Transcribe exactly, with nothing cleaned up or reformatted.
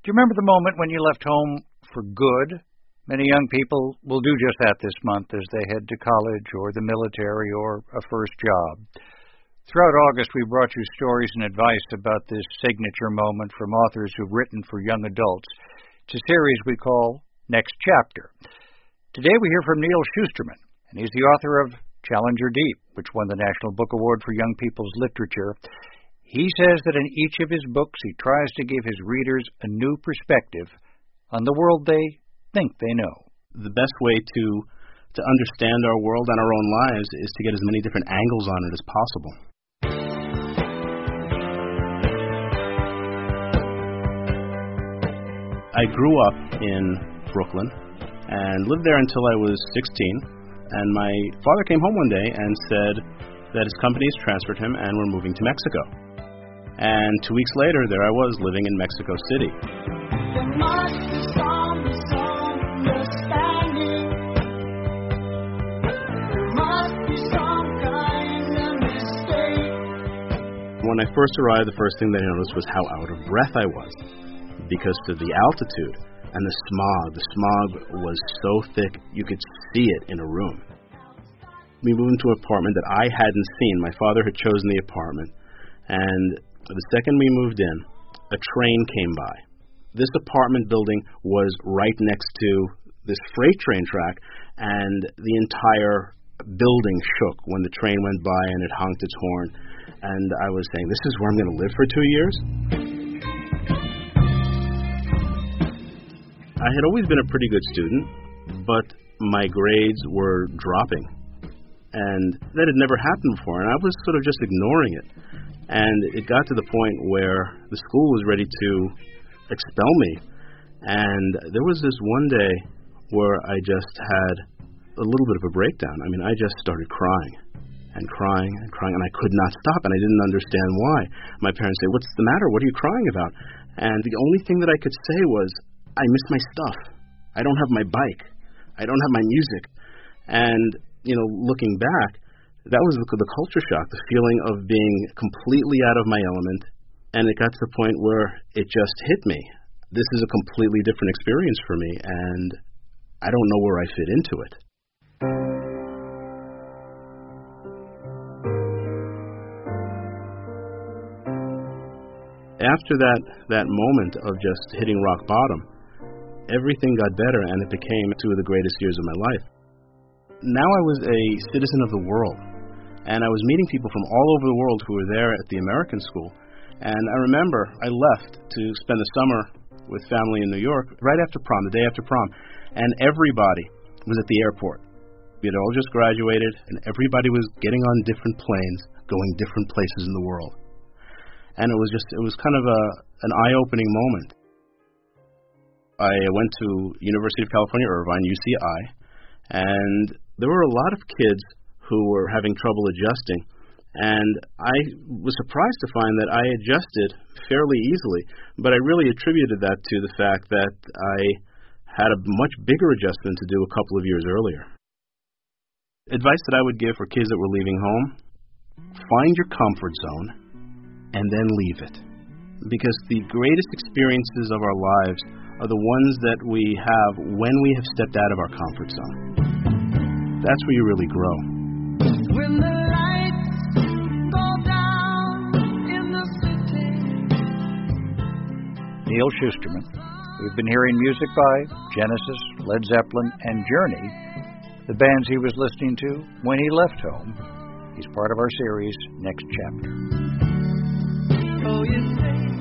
Do you remember the moment when you left home for good? Many young people will do just that this month as they head to college or the military or a first job. Throughout August, we brought you stories and advice about this signature moment from authors who've written for young adults. It's a series we call Next Chapter. Today we hear from Neal Shusterman, and he's the author of Challenger Deep, which won the National Book Award for Young People's Literature. He says that in each of his books he tries to give his readers a new perspective on the world they think they know. The best way to to understand our world and our own lives is to get as many different angles on it as possible. I grew up in Brooklyn and lived there until I was sixteen, and my father came home one day and said that his company has transferred him and we're moving to Mexico. And two weeks later, there I was living in Mexico City. When I first arrived, the first thing that I noticed was how out of breath I was because of the altitude and the smog. The smog was so thick, you could see it in a room. We moved into an apartment that I hadn't seen. My father had chosen the apartment, and the second we moved in, a train came by. This apartment building was right next to this freight train track, and the entire building shook when the train went by and it honked its horn. And I was saying, this is where I'm going to live for two years? I had always been a pretty good student, but my grades were dropping. And that had never happened before, and I was sort of just ignoring it. And it got to the point where the school was ready to expel me. And there was this one day where I just had a little bit of a breakdown. I mean, I just started crying and crying and crying, and I could not stop, and I didn't understand why. My parents say, "What's the matter? What are you crying about?" And the only thing that I could say was, I miss my stuff. I don't have my bike. I don't have my music. And, you know, looking back, that was the, the culture shock, the feeling of being completely out of my element, and it got to the point where it just hit me. This is a completely different experience for me, and I don't know where I fit into it. After that, that moment of just hitting rock bottom, everything got better, and it became two of the greatest years of my life. Now I was a citizen of the world, and I was meeting people from all over the world who were there at the American school. And I remember I left to spend the summer with family in New York right after prom, the day after prom, and everybody was at the airport. We had all just graduated, and everybody was getting on different planes, going different places in the world. And it was just, it was kind of a an eye-opening moment. I went to University of California, Irvine, U C I, and there were a lot of kids who were having trouble adjusting, and I was surprised to find that I adjusted fairly easily, but I really attributed that to the fact that I had a much bigger adjustment to do a couple of years earlier. Advice that I would give for kids that were leaving home: find your comfort zone and then leave it, because the greatest experiences of our lives are the ones that we have when we have stepped out of our comfort zone. That's where you really grow. When the lights go down in the city. Neal Shusterman. We've been hearing music by Genesis, Led Zeppelin, and Journey, the bands he was listening to when he left home. He's part of our series, Next Chapter. Oh, you say